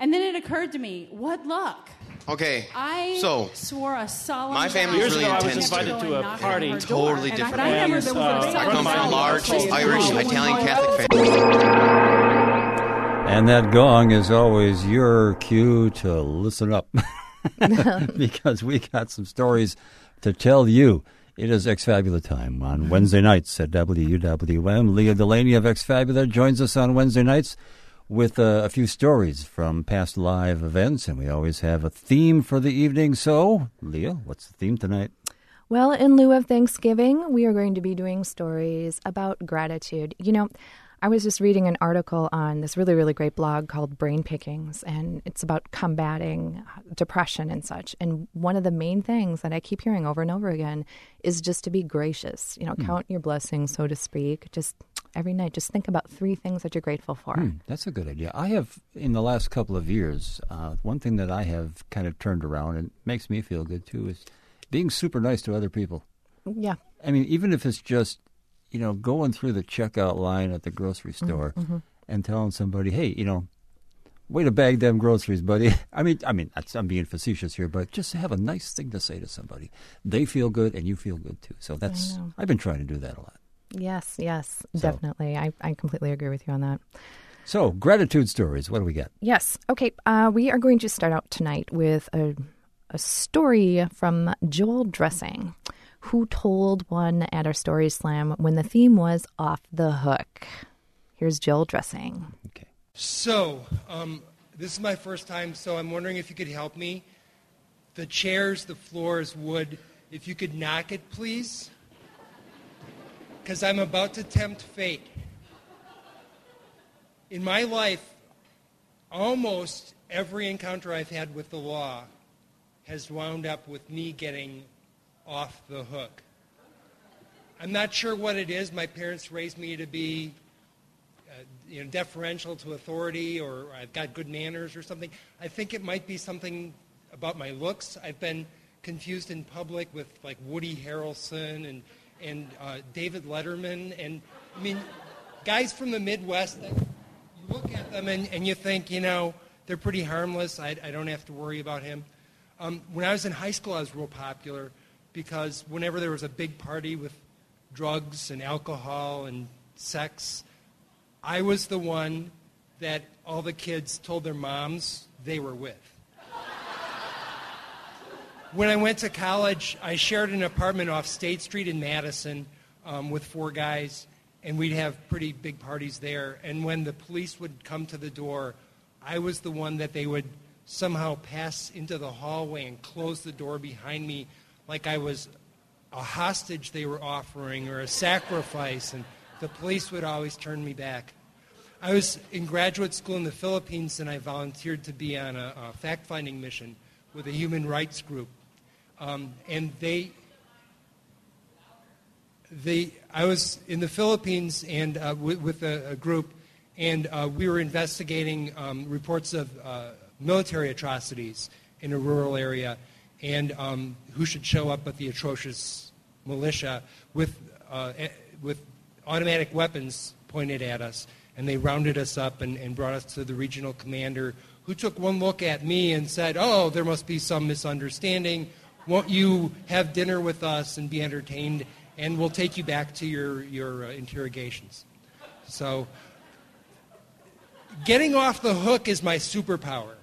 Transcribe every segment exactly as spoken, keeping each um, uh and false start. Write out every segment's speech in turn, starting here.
And then it occurred to me, what luck. Okay, I so swore a solemn my family vow was really I would intense. never invited go to and a knock party. on her Totally door. different. But I never, there was Uh, a I come from a solemn large vow. Irish Oh, Italian my Catholic God. family. And that gong is always your cue to listen up. Because we got some stories to tell you. It is X-Fabula time on Wednesday nights at W W M. Leah Delaney of X-Fabula joins us on Wednesday nights with uh, a few stories from past live events, and we always have a theme for the evening. So, Leah, what's the theme tonight? Well, in lieu of Thanksgiving, we are going to be doing stories about gratitude. You know, I was just reading an article on this really, really great blog called Brain Pickings, and it's about combating depression and such. And one of the main things that I keep hearing over and over again is just to be gracious. You know, mm. count your blessings, so to speak. Just every night, just think about three things that you're grateful for. Mm, that's a good idea. I have, in the last couple of years, uh, one thing that I have kind of turned around and makes me feel good, too, is being super nice to other people. Yeah. I mean, even if it's just, you know, going through the checkout line at the grocery store mm-hmm. and telling somebody, hey, you know, way to bag them groceries, buddy. I mean, I mean, that's, I'm being facetious here, but just have a nice thing to say to somebody. They feel good and you feel good too. So that's, I've been trying to do that a lot. Yes, yes, so, definitely. I, I completely agree with you on that. So, gratitude stories. What do we got? Yes. Okay. Uh, we are going to start out tonight with a, a story from Joel Dressing, who told one at our Story Slam when the theme was Off the Hook. Here's Joel Dressing. Okay. So, um, this is my first time, so I'm wondering if you could help me. The chairs, the floors, wood, if you could knock it, please. Because I'm about to tempt fate. In my life, almost every encounter I've had with the law has wound up with me getting off the hook. I'm not sure what it is. My parents raised me to be uh, you know, deferential to authority, or I've got good manners or something. I think it might be something about my looks. I've been confused in public with like Woody Harrelson and, and uh, David Letterman. And I mean, guys from the Midwest, you look at them and, and you think, you know, they're pretty harmless. I, I don't have to worry about him. Um, when I was in high school, I was real popular, because whenever there was a big party with drugs and alcohol and sex, I was the one that all the kids told their moms they were with. When I went to college, I shared an apartment off State Street in Madison um, with four guys, and we'd have pretty big parties there. And when the police would come to the door, I was the one that they would somehow pass into the hallway and close the door behind me, like I was a hostage they were offering or a sacrifice, and the police would always turn me back. I was in graduate school in the Philippines, and I volunteered to be on a, a fact-finding mission with a human rights group. Um, and they, they, I was in the Philippines and uh, with, with a, a group, and uh, we were investigating um, reports of uh, military atrocities in a rural area, and um, who should show up but the atrocious militia with uh, with automatic weapons pointed at us. And they rounded us up and, and brought us to the regional commander, who took one look at me and said, oh, there must be some misunderstanding. Won't you have dinner with us and be entertained, and we'll take you back to your, your uh, interrogations. So getting off the hook is my superpower.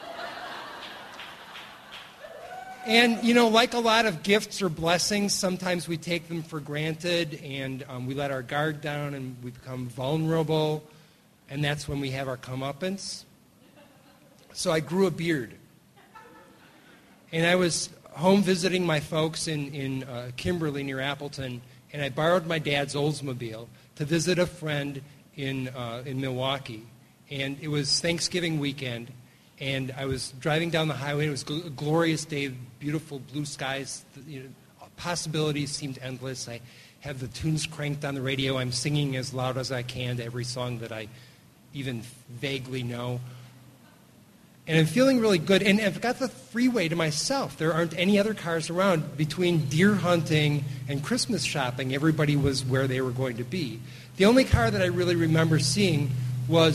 And, you know, like a lot of gifts or blessings, sometimes we take them for granted, and um, we let our guard down, and we become vulnerable, and that's when we have our comeuppance. So I grew a beard. And I was home visiting my folks in, in uh, Kimberly near Appleton, and I borrowed my dad's Oldsmobile to visit a friend in, uh, in Milwaukee. And it was Thanksgiving weekend. And I was driving down the highway. It was a glorious day, beautiful blue skies. You know, possibilities seemed endless. I have the tunes cranked on the radio. I'm singing as loud as I can to every song that I even vaguely know. And I'm feeling really good. And I've got the freeway to myself. There aren't any other cars around. Between deer hunting and Christmas shopping, everybody was where they were going to be. The only car that I really remember seeing was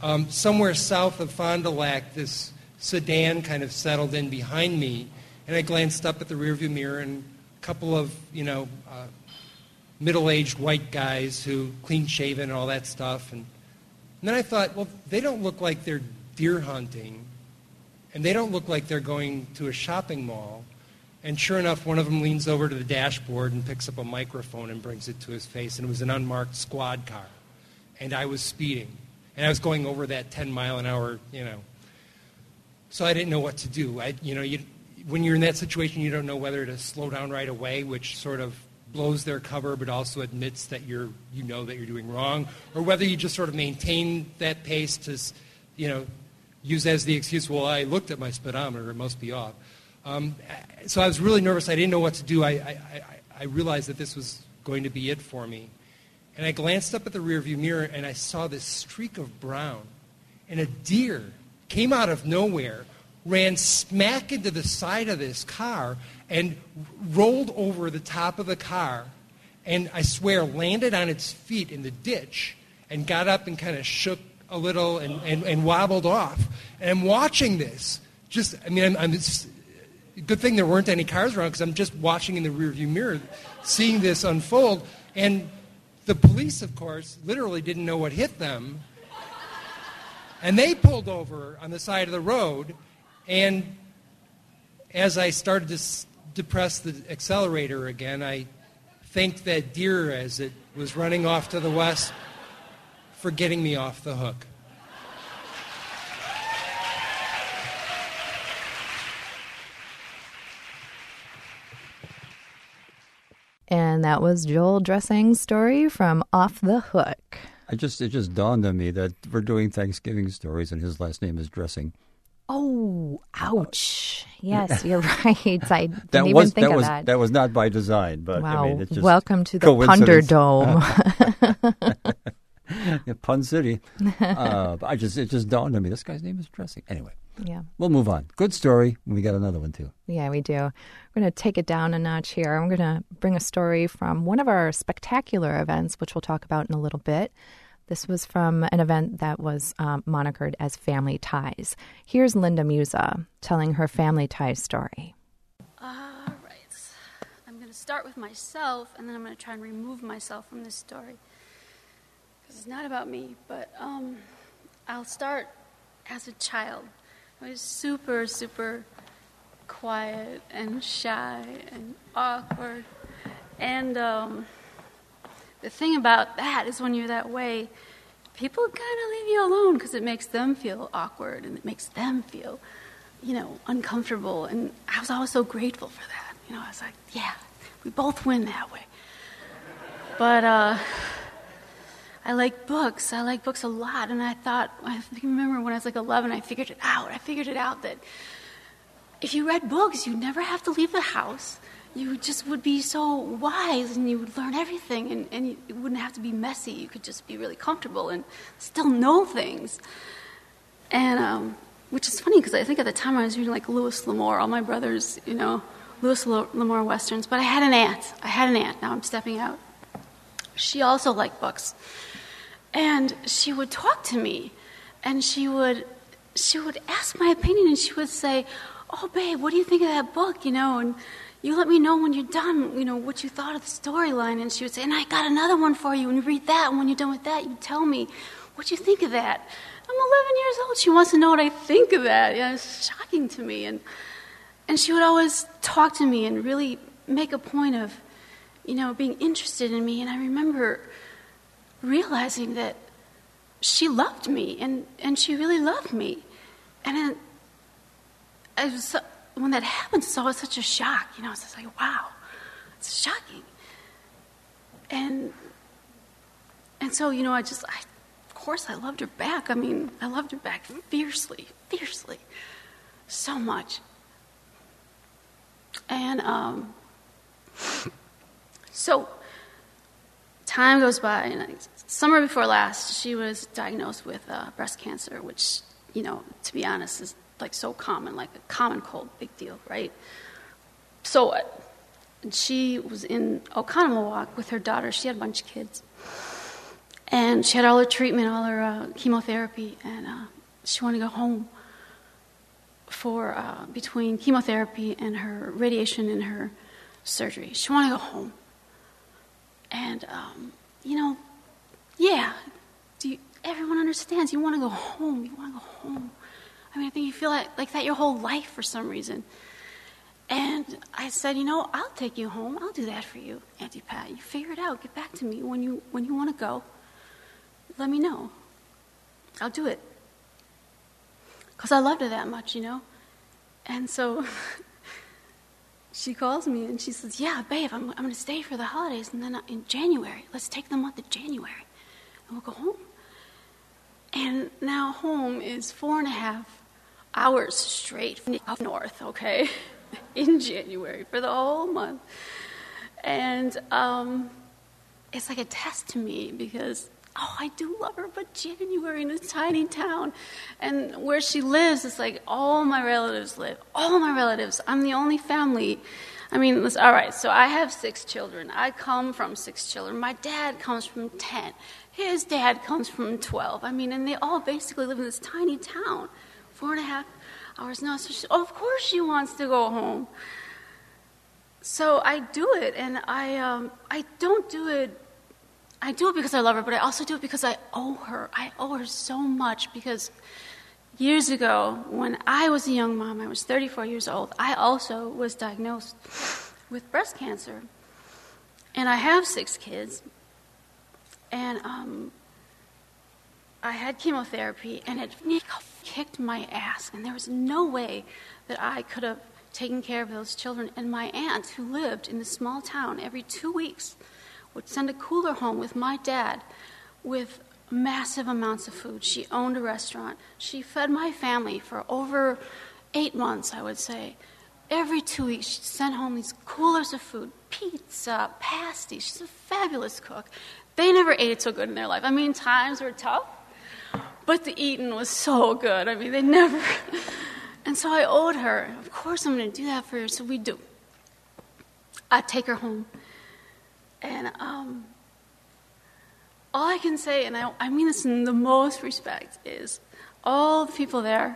um, somewhere south of Fond du Lac, this sedan kind of settled in behind me, and I glanced up at the rearview mirror, and a couple of, you know, uh, middle-aged white guys who clean-shaven and all that stuff. And, and then I thought, well, they don't look like they're deer hunting, and they don't look like they're going to a shopping mall. And sure enough, one of them leans over to the dashboard and picks up a microphone and brings it to his face, and it was an unmarked squad car. And I was speeding, and I was going over that ten mile an hour, you know. So I didn't know what to do. I, you know, you, when you're in that situation, you don't know whether to slow down right away, which sort of blows their cover, but also admits that you're, you know that you're doing wrong, or whether you just sort of maintain that pace to, you know, use as the excuse, well, I looked at my speedometer, it must be off. Um, so I was really nervous. I didn't know what to do. I, I, I realized that this was going to be it for me. And I glanced up at the rearview mirror, and I saw this streak of brown, and a deer came out of nowhere, ran smack into the side of this car, and rolled over the top of the car, and I swear landed on its feet in the ditch, and got up and kind of shook a little and, and, and wobbled off. And I'm watching this. Just, I mean, I'm, I'm just, good thing there weren't any cars around, because I'm just watching in the rearview mirror, seeing this unfold. And the police, of course, literally didn't know what hit them. And they pulled over on the side of the road, and as I started to s- depress the accelerator again, I thanked that deer as it was running off to the west for getting me off the hook. And that was Joel Dressing's story from Off the Hook. I just it just dawned on me that we're doing Thanksgiving stories, and his last name is Dressing. Oh, ouch. Yes, you're right. I didn't That even was think that of was that. that was not by design, but Wow. I mean, it's just Welcome to the coincidence. Punderdome. Yeah, Pun City. Uh, but I just it just dawned on me. This guy's name is Dressing. Anyway, Yeah. we'll move on. Good story. We got another one too. Yeah, we do. We're going to take it down a notch here. I'm going to bring a story from one of our spectacular events, which we'll talk about in a little bit. This was from an event that was um, monikered as Family Ties. Here's Linda Musa telling her Family Ties story. All right. I'm going to start with myself, and then I'm going to try and remove myself from this story. Because it's not about me, but um, I'll start as a child. I was super, super quiet and shy and awkward. And um, the thing about that is when you're that way, people kind of leave you alone because it makes them feel awkward and it makes them feel, you know, uncomfortable. And I was always so grateful for that. You know, I was like, yeah, we both win that way. But uh, I like books. I like books a lot. And I thought, I remember when I was like eleven, I figured it out. I figured it out that if you read books, you'd never have to leave the house. You just would be so wise, and you would learn everything, and, and it wouldn't have to be messy. You could just be really comfortable and still know things. And um, which is funny, because I think at the time I was reading like Lewis L'Amour, all my brothers, you know, Lewis L'Amour Westerns. But I had an aunt. I had an aunt. Now I'm stepping out. She also liked books. And she would talk to me, and she would she would ask my opinion, and she would say, oh, babe, what do you think of that book, you know, and you let me know when you're done, you know, what you thought of the storyline. And she would say, and I got another one for you, and you read that, and when you're done with that, you tell me what you think of that. I'm eleven years old. She wants to know what I think of that. Yeah, it's shocking to me. And and she would always talk to me and really make a point of, you know, being interested in me. And I remember realizing that she loved me, and, and she really loved me. And it, I was so, when that happened, it's always such a shock. You know, it's just like, wow, it's shocking. And and so, you know, I just, I, of course, I loved her back. I mean, I loved her back fiercely, fiercely, so much. And um, so time goes by, and I, summer before last, she was diagnosed with uh, breast cancer, which, you know, to be honest, is like so common, like a common cold, big deal, right? So what? And she was in Oconomowoc with her daughter. She had a bunch of kids. And she had all her treatment, all her uh, chemotherapy, and uh, she wanted to go home for uh, between chemotherapy and her radiation and her surgery. She wanted to go home. And, um, you know, yeah, do you, everyone understands. You want to go home. You want to go home. I mean, I think you feel like, like that your whole life for some reason. And I said, you know, I'll take you home. I'll do that for you, Auntie Pat. You figure it out. Get back to me when you when you want to go. Let me know. I'll do it. Because I loved her that much, you know. And so she calls me and she says, yeah, babe, I'm, I'm going to stay for the holidays. And then in January, let's take the month of January. And we'll go home. And now home is four and a half hours straight up north, okay, in January for the whole month. And um, it's like a test to me because, oh, I do love her, but January in a tiny town. And where she lives, it's like all my relatives live. All my relatives. I'm the only family. I mean, listen, all right, so I have six children. I come from six children. My dad comes from ten. His dad comes from twelve. I mean, and they all basically live in this tiny town. Four and a half hours now. So she, of course she wants to go home. So I do it, and I um, I don't do it. I do it because I love her, but I also do it because I owe her. I owe her so much because years ago, when I was a young mom, I was thirty-four years old, I also was diagnosed with breast cancer. And I have six kids. And um, I had chemotherapy, and it kicked my ass. And there was no way that I could have taken care of those children. And my aunt, who lived in a small town, every two weeks would send a cooler home with my dad with massive amounts of food. She owned a restaurant. She fed my family for over eight months, I would say. Every two weeks, she'd send home these coolers of food, pizza, pasties. She's a fabulous cook. They never ate it so good in their life. I mean, times were tough, but the eating was so good. I mean, they never... And so I owed her. Of course I'm going to do that for her. So we do. I take her home. And um, all I can say, and I, I mean this in the most respect, is all the people there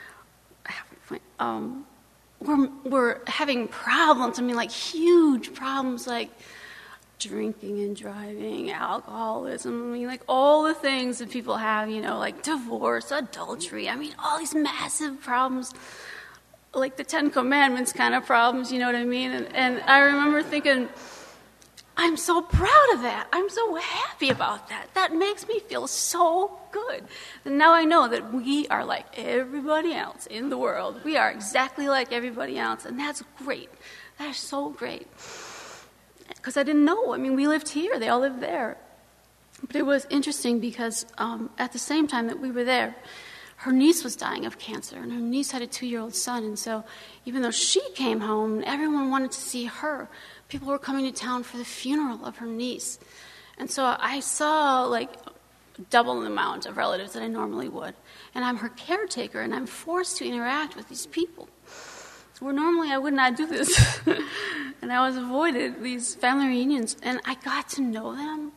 um, were, were having problems. I mean, like huge problems, like drinking and driving, alcoholism. I mean, like all the things that people have, you know, like divorce, adultery. I mean, all these massive problems, like the Ten Commandments kind of problems, you know what I mean? And, and I remember thinking, I'm so proud of that. I'm so happy about that. That makes me feel so good. And now I know that we are like everybody else in the world. We are exactly like everybody else, and that's great. That is so great. Because I didn't know. I mean, we lived here. They all lived there. But it was interesting because um, at the same time that we were there, her niece was dying of cancer, and her niece had a two-year-old son. And so even though she came home, everyone wanted to see her. People were coming to town for the funeral of her niece. And so I saw, like, double the amount of relatives that I normally would. And I'm her caretaker, and I'm forced to interact with these people. Where normally I would not do this. And I was avoided these family reunions. And I got to know them.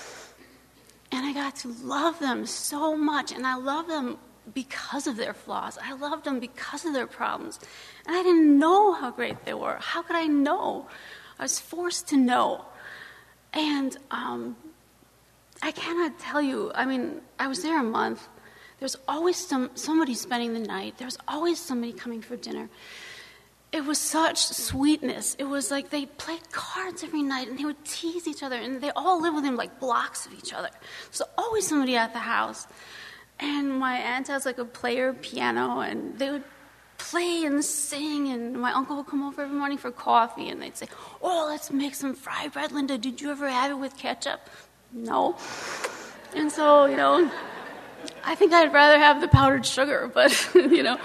And I got to love them so much. And I love them because of their flaws. I loved them because of their problems. And I didn't know how great they were. How could I know? I was forced to know. And um, I cannot tell you, I mean, I was there a month. There's always some somebody spending the night. There's always somebody coming for dinner. It was such sweetness. It was like they played cards every night, and they would tease each other, and they all lived within like blocks of each other. So always somebody at the house. And my aunt has like a player piano, and they would play and sing, and my uncle would come over every morning for coffee, and they'd say, oh, let's make some fry bread. Linda, did you ever have it with ketchup? No. And so, you know, I think I'd rather have the powdered sugar, but, you know.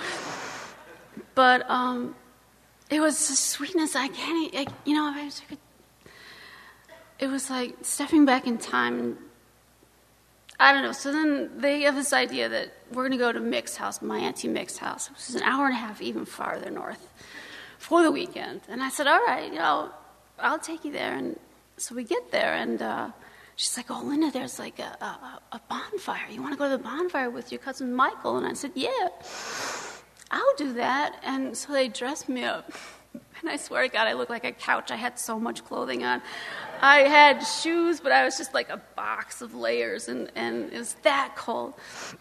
But um, it was the sweetness. I can't, I, you know, I was, it was like stepping back in time. And I don't know. So then they have this idea that we're going to go to Mick's house, my Auntie Mick's house, which is an hour and a half even farther north, for the weekend. And I said, all right, you know, I'll take you there. And so we get there, and uh, she's like, oh, Linda, there's like a, a, a bonfire. You want to go to the bonfire with your cousin Michael? And I said, yeah, I'll do that. And so they dressed me up. And I swear to God, I looked like a couch. I had so much clothing on. I had shoes, but I was just like a box of layers, and, and it was that cold,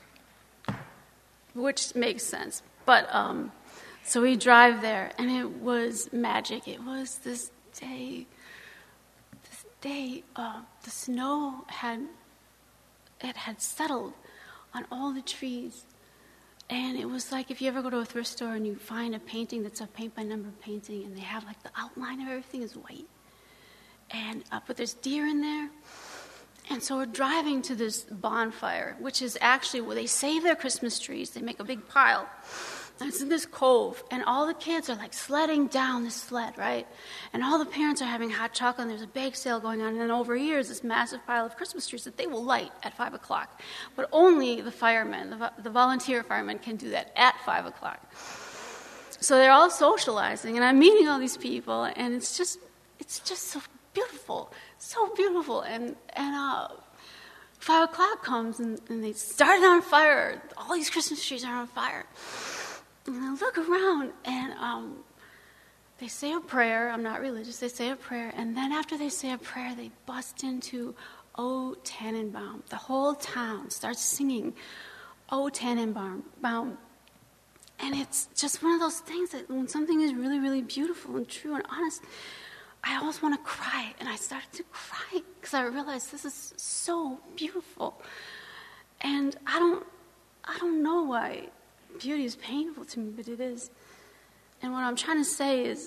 which makes sense. But um, so we drive there, and it was magic. It was this day, this day, uh, the snow had, it had settled on all the trees. And it was like if you ever go to a thrift store and you find a painting that's a paint-by-number painting, and they have like the outline of everything is white. And uh, but there's deer in there. And so we're driving to this bonfire, which is actually where they save their Christmas trees. They make a big pile. And it's in this cove. And all the kids are like sledding down this sled, right? And all the parents are having hot chocolate, and there's a bake sale going on. And then over here is this massive pile of Christmas trees that they will light at five o'clock. But only the firemen, the, vo- the volunteer firemen can do that at five o'clock. So they're all socializing, and I'm meeting all these people, and it's just, it's just so beautiful, so beautiful. And and uh, five o'clock comes, and, and they start it on fire. All these Christmas trees are on fire. And I look around, and um, they say a prayer. I'm not religious. They say a prayer, and then after they say a prayer, they bust into O Tannenbaum. The whole town starts singing O Tannenbaum. And it's just one of those things that when something is really, really beautiful and true and honest, I always want to cry. And I started to cry because I realized this is so beautiful. And I don't, I don't know why beauty is painful to me, but it is. And what I'm trying to say is,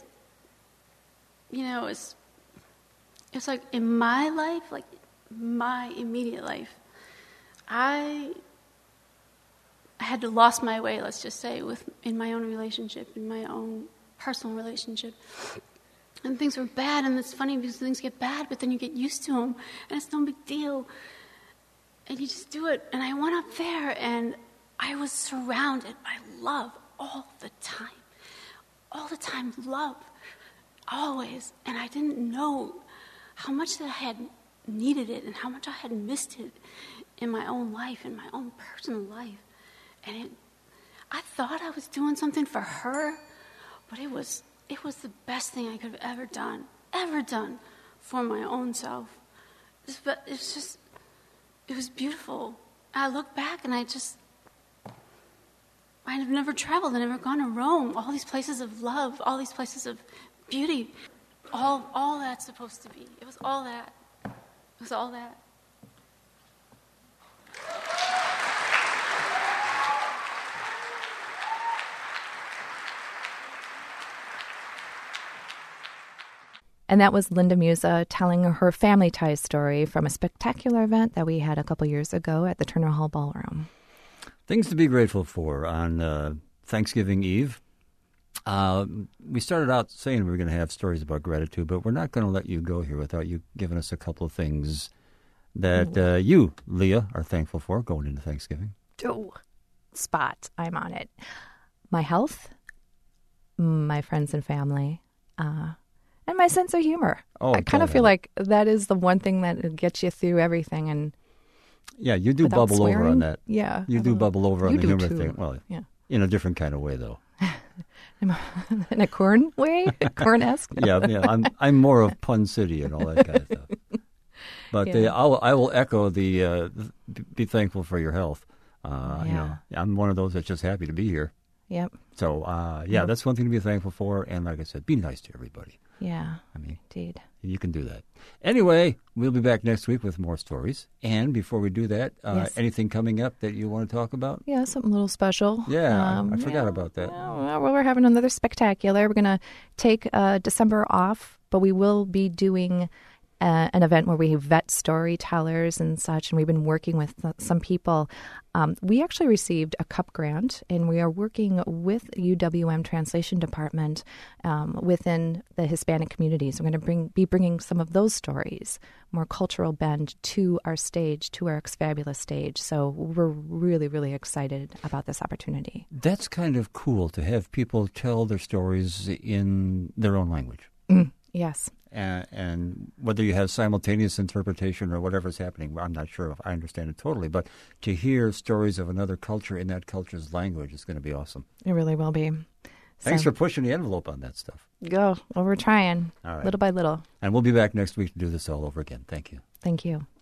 you know, it's, it's like in my life, like my immediate life, I... I had to lost my way, let's just say, with in my own relationship, in my own personal relationship. And things were bad, and it's funny because things get bad, but then you get used to them, and it's no big deal. And you just do it. And I went up there, and I was surrounded by love all the time. All the time, love. Always. And I didn't know how much that I had needed it and how much I had missed it in my own life, in my own personal life. And it, I thought I was doing something for her, but it was it was the best thing I could have ever done, ever done for my own self. It's, but it's just, it was beautiful. I look back and I just, I've never traveled, I've never gone to Rome, all these places of love, all these places of beauty, all all that's supposed to be. It was all that. It was all that. And that was Linda Musa telling her family ties story from a spectacular event that we had a couple years ago at the Turner Hall Ballroom. Things to be grateful for on uh, Thanksgiving Eve. Uh, we started out saying we were going to have stories about gratitude, but we're not going to let you go here without you giving us a couple of things that uh, you, Leah, are thankful for going into Thanksgiving. Oh, spot. I'm on it. My health, my friends and family, uh and my sense of humor. Oh, I kind of feel like that is the one thing that gets you through everything. And yeah, you do bubble swearing. over on that. Yeah. You do bubble over on you the humor too. thing. Well, yeah. In a different kind of way, though. In a corn way? Corn-esque? yeah, yeah. I'm I'm more of Pun City and all that kind of stuff. But yeah. the, I'll, I will echo the uh, be thankful for your health. Uh, yeah. You know, I'm one of those that's just happy to be here. Yep. So, uh, yeah, yep. That's one thing to be thankful for. And like I said, be nice to everybody. Yeah, I mean, indeed. You can do that. Anyway, we'll be back next week with more stories. And before we do that, uh, yes. anything coming up that you want to talk about? Yeah, something a little special. Yeah, um, I, I forgot yeah, about that. Well, we're having another spectacular. We're going to take uh, December off, but we will be doing uh, an event where we vet storytellers and such, and we've been working with some people. Um, we actually received a CUP grant, and we are working with U W M Translation Department um, within the Hispanic communities. We're going to bring be bringing some of those stories, more cultural bend, to our stage, to our Exfabulous stage. So we're really, really excited about this opportunity. That's kind of cool to have people tell their stories in their own language. Mm. Yes. And, and whether you have simultaneous interpretation or whatever's happening, I'm not sure if I understand it totally, but to hear stories of another culture in that culture's language is going to be awesome. It really will be. Thanks So- for pushing the envelope on that stuff. Go. Well, we're trying. All right. Little by little. And we'll be back next week to do this all over again. Thank you. Thank you.